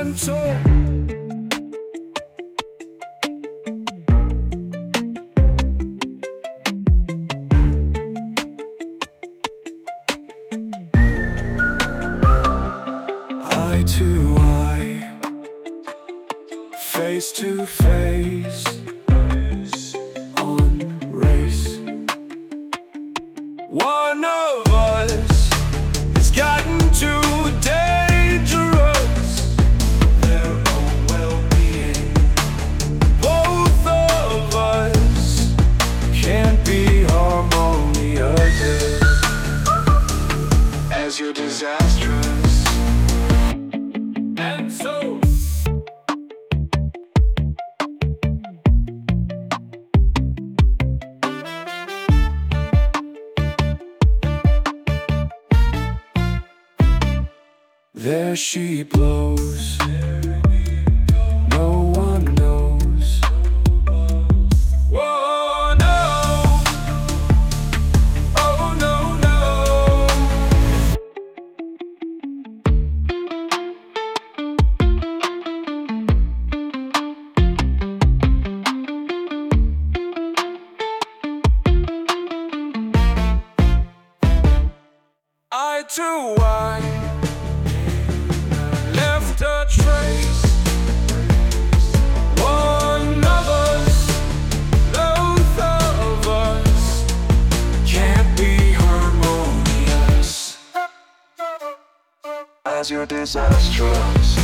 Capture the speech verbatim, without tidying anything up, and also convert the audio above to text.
gentle. Eye to eye, face to face, on race. One of us has gotten too dangerous, their own well-being. Both of us can't be harmonious, as you're disastrous. And so there she blows, no one knows. Whoa, no. Oh, no, no. Eye to eye, left a trace. One of us, both of us can't be harmonious, as you're disastrous.